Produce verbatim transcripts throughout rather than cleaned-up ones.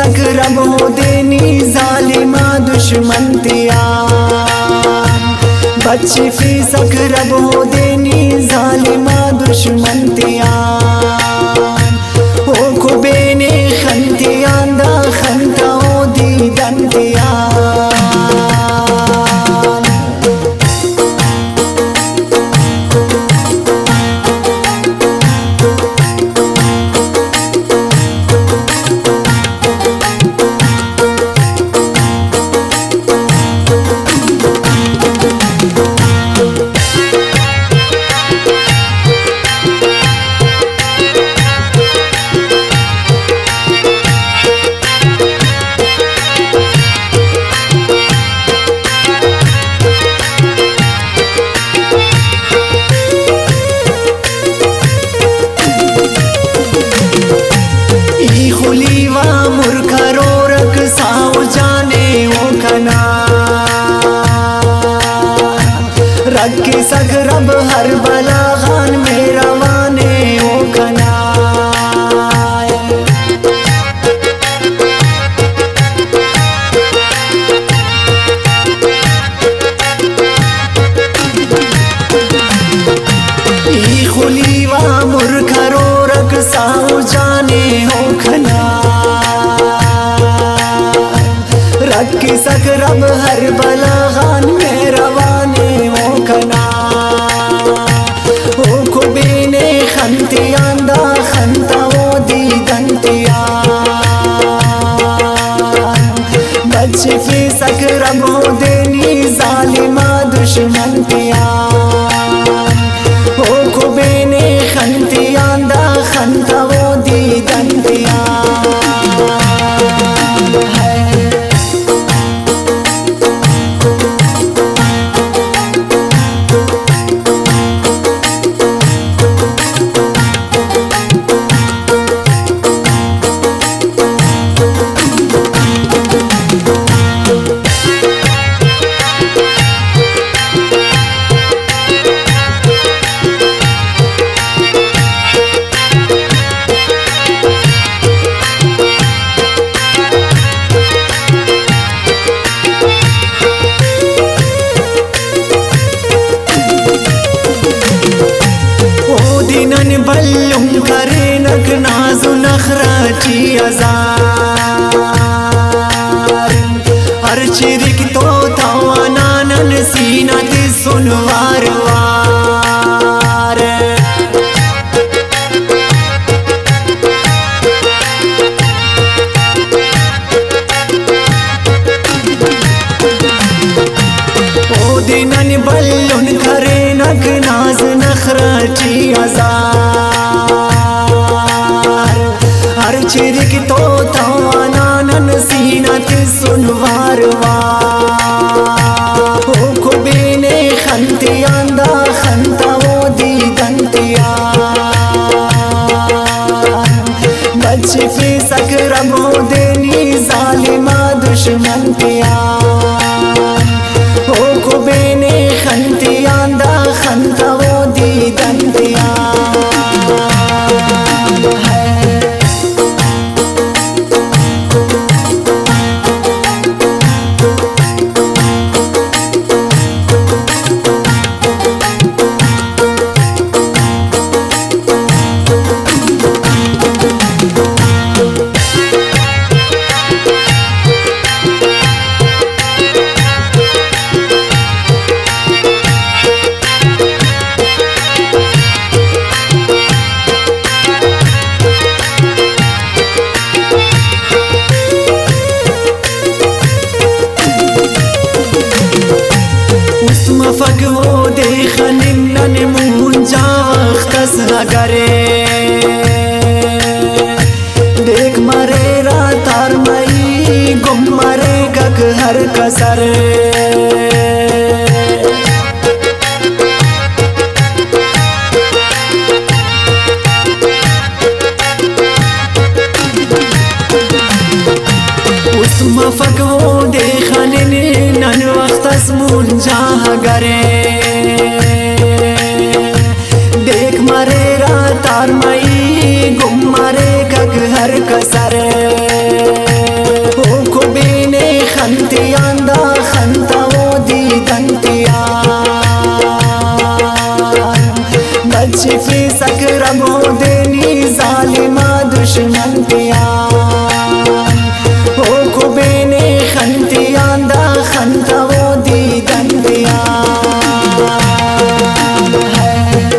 सक रब हो देनी जालिमा दुश्मन तियान, बच्ची फी सक रब हो देनी जालिमा दुश्मन तियान, ओ कुबेने खंतियान दा खंता ओ दीदन तियान। रग के सग रब हर बला खान मेरा वाने ओ खना, ई खुलीवा मुरखरो रग साऊ जाने हो खना, रग के सग रब हर बला खान मेरा वाने खना, ओ कुबेने खंतियान दा खंता ओ दीदन तियान, बच्चे फी सक रब हो देनी जालिमा दुश्मन तियान, ओ कुबेने खंतियान दा खंता ओ दीदन तियान। दिनन बल्लुम करे नक नाजु नखराची अजार, हर चिरिक तो तवानानन सीना ती सुनवार वार, ओ दिनन बल्लुन करे नक नाज नखराची अजार, हर चिरिक तो तवानानन सीना ते सुनवार वार, ओ कुबेने खंतियान दा खंता ओ दीदन तियान, बच्चे फी सक रब हो देनी जालिमा दुश्मन तियान, ओ कुबेने खंतियान दा खंता ओ दीदन तियान। मफक वो देखन नन मुंजा वख्तस नगरे, देख मरे रातार मई गुम मरे गक हर कसर, उस मफक वो देखन नन वख्तस मुंजा गरे, देख मरे रातार मई गुम मरे गक हर कसर, बच्चे फी सकरबो देनी जालिमा दुश्मन तियान ओ कुबेने खंतियान दा खंता वो दीदन तियान है।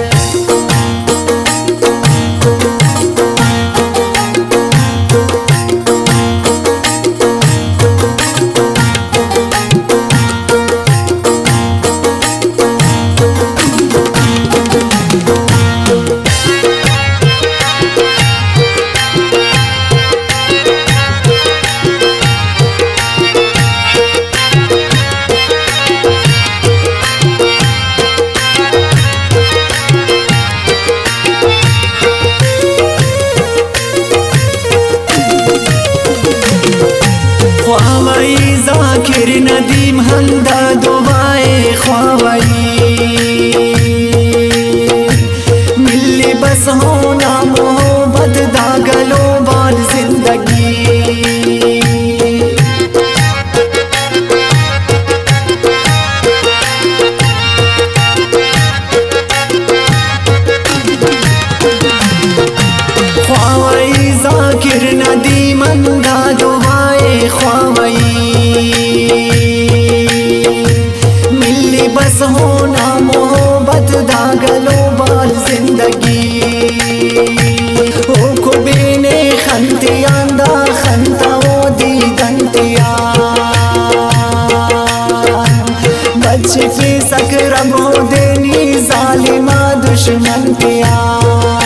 ख्वावई जाकिर नदीम हंदा दुआए ख्वावई मिली बस होना मोहब्बत दागलो बाल जिंदगी ख्वावई जाकिर नदीम हंदा दुआए ख्वावई मिली बस होना मोहब्बत दागलो बाल जिंदगी ओ कुबीने खंतियान दा खंता वो दीदन तियान बच्चे फी सकरबो देनी जालिमा दुश्मन तियान।